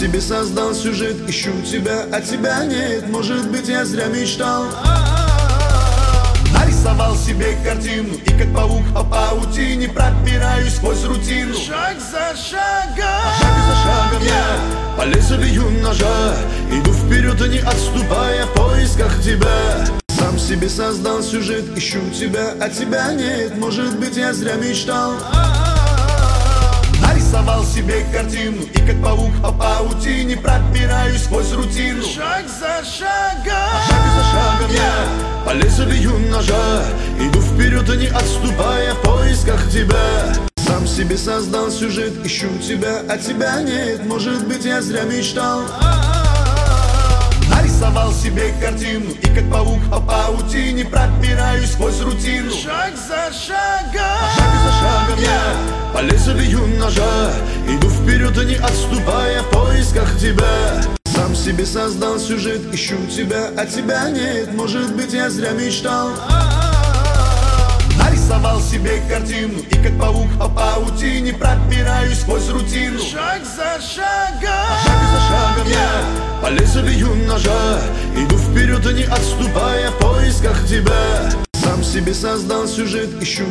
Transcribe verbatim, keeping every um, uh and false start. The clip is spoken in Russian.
себе создал сюжет, ищу тебя, а тебя нет. Может быть, я зря мечтал. Нарисовал себе картину, и как паук по паутине пробираюсь сквозь рутину. Шаг за шагом, Шаг за шагом я по лезвию ножа иду вперед, не отступая в поисках тебя. Сам себе создал сюжет, ищу тебя, а тебя нет. Может быть, я зря мечтал. Нарисовал себе картину, и как паук по паутине пробираюсь сквозь рутину. шаг за шагом, Шаг за шагом я по лезвию ножа иду вперед, не отступая в поисках тебя. Сам себе создал сюжет, ищу тебя, а тебя нет. Может быть, я зря мечтал. Нарисовал себе картину, и как паук по паутине пробираюсь сквозь рутину. шаг за шагом, Шаг за шагом я по лезвию ножа иду вперед, не отступая в поисках тебя. Сам себе создал сюжет, ищу тебя, а тебя нет. Может быть, я зря мечтал. Нарисовал себе картину, и как паук по паутине пробираюсь сквозь рутину. шаг за шагом, Шаг за шагом я по лезвию ножа иду вперед, не отступая в поисках тебя. Сам себе создал сюжет, ищу